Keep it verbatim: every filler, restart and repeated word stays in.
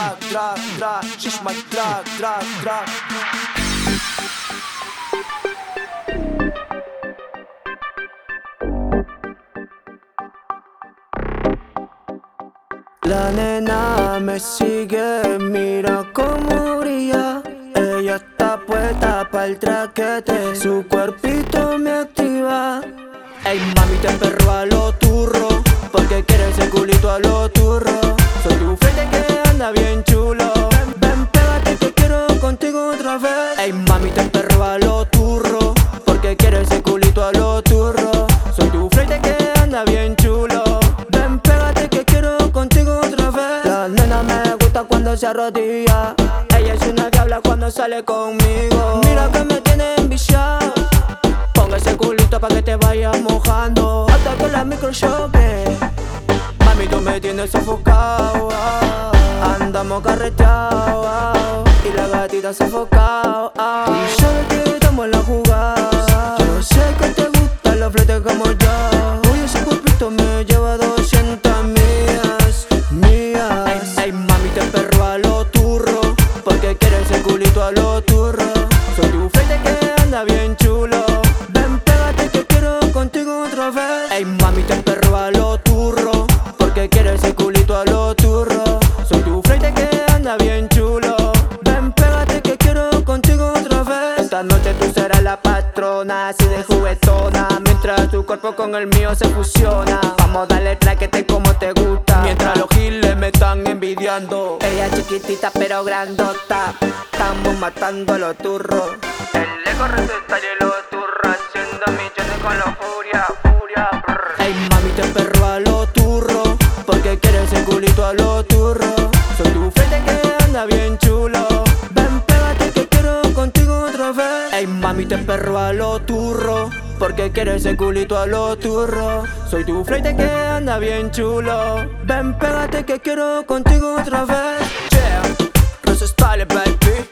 drag, drag, drag. She's my drag, drag, drag. La nena me sigue, mira cómo brilla. Ella está puesta pa'l traquete, su cuerpito me activa. Ey mami, te perro a lo turro, porque quieres ese culito a lo turro. Soy tu frente que anda bien chulo. Ven, pégate que quiero contigo otra vez. Ey mami, te perro a lo turro, porque quieres ese culito a lo turro. Soy tu frente que anda bien chulo. Ven, pégate que quiero contigo otra vez. La nena me gusta cuando se arrodilla. Ella es una diabla cuando sale conmigo. Mira que me tiene enviciado. Ponga ese culito pa' que te vayas mojando. Hasta con la micro choque. Mami, tú me tienes sofocado. Andamos carreteados y la gatita sofocado. Y sabes que estamos en la jugada. Yo sé que te gustan los fletes como yo. Hoy ese cuerpito me lleva doscientas millas, millas. Ey, ey, mami, te perro a lo turro, porque quieres ese culito a lo turro. Soy tu frente que anda bien chulo. Ven, pégate que quiero contigo otra vez. Ey mami, te perro a lo turro, porque quieres ese culito a lo turro. Soy tu frente que anda bien chulo. Ven, pégate que quiero contigo otra vez. Esta noche tú serás la patrona, así de juguetona, mientras tu cuerpo con el mío se fusiona. Vamos a darle traquete como te gusta, mientras los giles me están envidiando. Ella es chiquitita pero grandota, estamos matando a los turros. El ego resucita y los turros, haciendo millones con la furia, furia, brr. Ey mami, te perro a lo turro, porque quieres ese culito a lo turro. Soy tu frente que anda bien chulo. Ven, pégate que quiero contigo otra vez. Ey mami, te perro a lo turro, porque quieres ese culito a lo turro. Soy tu frente que anda bien chulo. Ven, pégate que quiero contigo otra vez. Yeah, Rose Style, baby.